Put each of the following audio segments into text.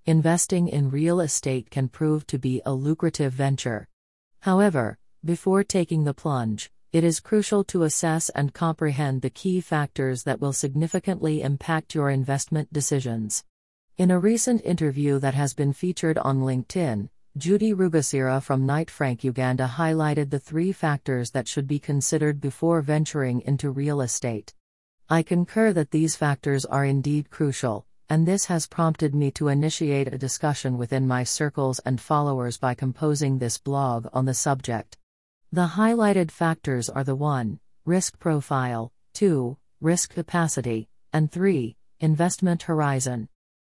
Investing in real estate can prove to be a lucrative venture. However, before taking the plunge, it is crucial to assess and comprehend the key factors that will significantly impact your investment decisions. In a recent interview that has been featured on LinkedIn, Judy Rugasira from Knight Frank Uganda highlighted the 3 factors that should be considered before venturing into real estate. I concur that these factors are indeed crucial, and this has prompted me to initiate a discussion within my circles and followers by composing this blog on the subject. The highlighted factors are the 1. Risk profile, 2. Risk capacity, and 3. Investment horizon.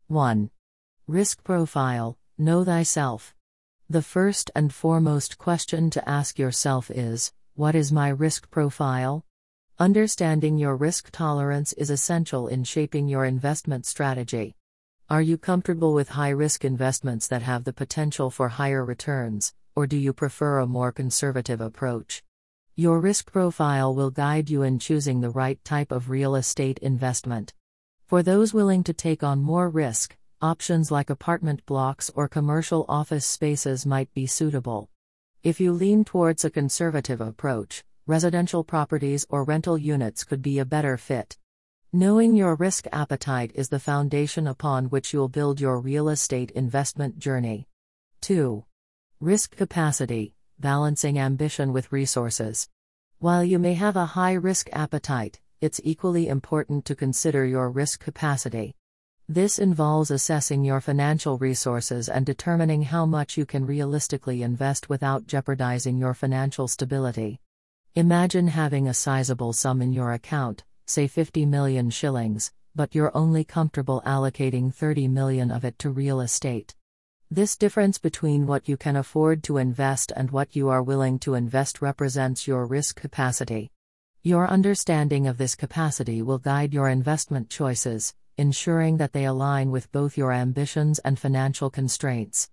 1. Risk profile. Know thyself. The first and foremost question to ask yourself is, what is my risk profile? Understanding your risk tolerance is essential in shaping your investment strategy. Are you comfortable with high-risk investments that have the potential for higher returns, or do you prefer a more conservative approach? Your risk profile will guide you in choosing the right type of real estate investment. For those willing to take on more risk, options like apartment blocks or commercial office spaces might be suitable. If you lean towards a conservative approach, residential properties or rental units could be a better fit. Knowing your risk appetite is the foundation upon which you'll build your real estate investment journey. 2. Risk capacity, balancing ambition with resources. While you may have a high risk appetite, it's equally important to consider your risk capacity. This involves assessing your financial resources and determining how much you can realistically invest without jeopardizing your financial stability. Imagine having a sizable sum in your account, say 50 million shillings, but you're only comfortable allocating 30 million of it to real estate. This difference between what you can afford to invest and what you are willing to invest represents your risk capacity. Your understanding of this capacity will guide your investment choices, ensuring that they align with both your ambitions and financial constraints.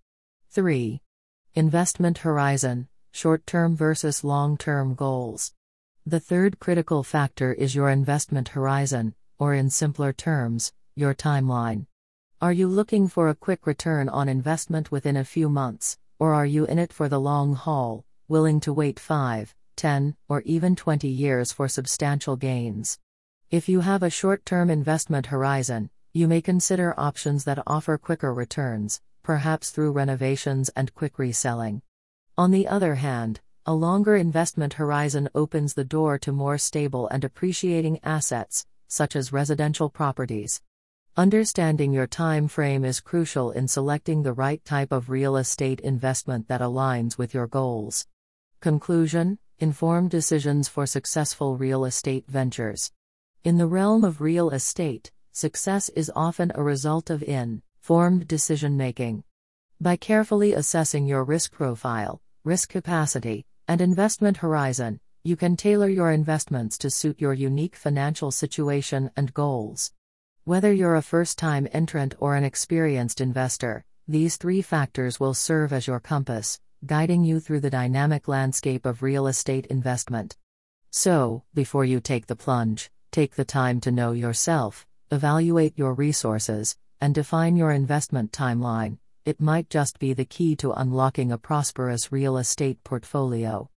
3. Investment horizon, short-term versus long-term goals. The third critical factor is your investment horizon, or in simpler terms, your timeline. Are you looking for a quick return on investment within a few months, or are you in it for the long haul, willing to wait 5, 10, or even 20 years for substantial gains? If you have a short-term investment horizon, you may consider options that offer quicker returns, perhaps through renovations and quick reselling. On the other hand, a longer investment horizon opens the door to more stable and appreciating assets, such as residential properties. Understanding your time frame is crucial in selecting the right type of real estate investment that aligns with your goals. Conclusion: informed decisions for successful real estate ventures. In the realm of real estate, success is often a result of informed decision-making. By carefully assessing your risk profile, risk capacity, and investment horizon, you can tailor your investments to suit your unique financial situation and goals. Whether you're a first-time entrant or an experienced investor, these 3 factors will serve as your compass, guiding you through the dynamic landscape of real estate investment. So, before you take the plunge, take the time to know yourself, evaluate your resources, and define your investment timeline. It might just be the key to unlocking a prosperous real estate portfolio.